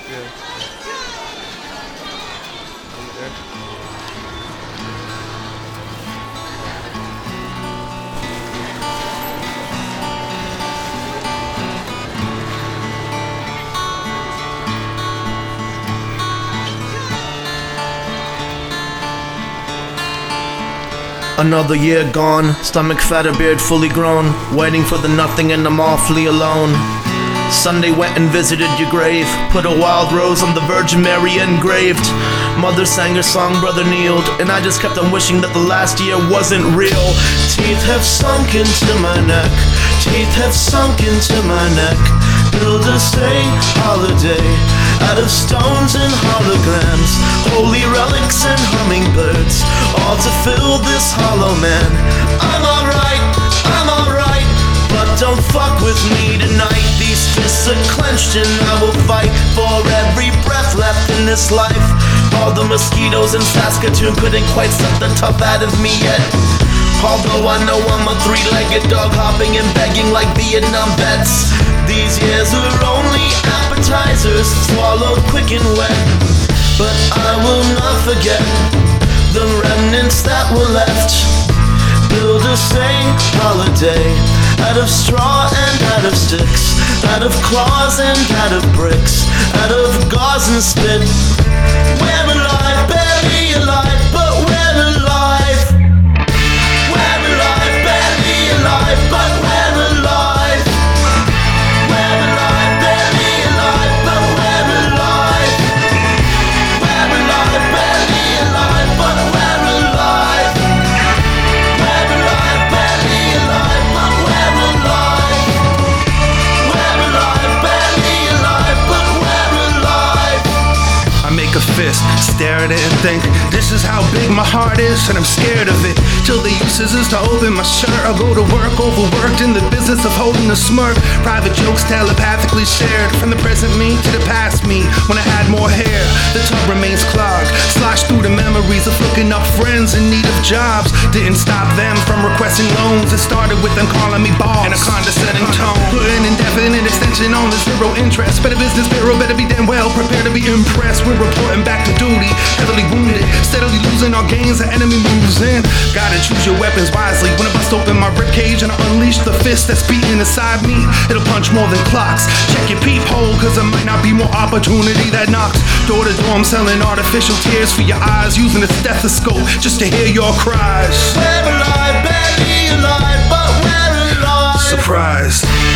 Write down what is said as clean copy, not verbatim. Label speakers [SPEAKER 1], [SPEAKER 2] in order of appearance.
[SPEAKER 1] Yeah.
[SPEAKER 2] Another year gone, stomach fat, a beard fully grown, waiting for the nothing and I'm awfully alone. Sunday went and visited your grave, put a wild rose on the Virgin Mary engraved. Mother sang her song, brother kneeled, and I just kept on wishing that the last year wasn't real. Teeth have sunk into my neck, teeth have sunk into my neck. Build a saint holiday out of stones and holograms, holy relics and hummingbirds, all to fill this hollow man. I'm alright, but don't fuck with me tonight. These fists are clenched and I will fight for every breath left in this life. All the mosquitoes in Saskatoon couldn't quite suck the tough out of me yet. Although I know I'm a three-legged dog hopping and begging like Vietnam vets. These years are only appetizers, swallowed quick and wet. But I will not forget the remnants that were left. Build a saint holiday out of straw and out of sticks, out of claws and out of bricks, out of gauze and spit. We're alive, barely alive, but we're alive. We're alive, barely alive, but we're alive. We're alive, barely alive, but we're alive. We're alive, barely alive, but we're alive. We're alive, barely alive, but we're alive. We're alive, barely alive, but we're alive.
[SPEAKER 3] I make a fist, stare at it and think, this is how big my heart is, and I'm scared of it. Till the use is to open my shirt. I'll go to work, overworked in the business of holding a smirk. Private jokes telepathically shared from the present me to the past me when I had more hair. The tub remains clogged, sloshed through the memories of hooking up friends in need of jobs. Didn't stop them from requesting loans. It started with them calling me boss in a condescending tone. Put an indefinite extension on the zero interest. Better business bureau, better be damn well prepared to be impressed. We're reporting back to duty, heavily wounded, steadily losing our gains. The enemy moves in. Gotta choose your weapons wisely. When I bust open my ribcage and I unleash the fist that's beating inside me, it'll punch more than clocks. Check your peephole, cause there might not be more opportunity that knocks. Door to door, I'm selling artificial tears for your eyes, using a stethoscope just to hear your cries.
[SPEAKER 2] We're alive, barely alive, but we're alive.
[SPEAKER 3] Surprise.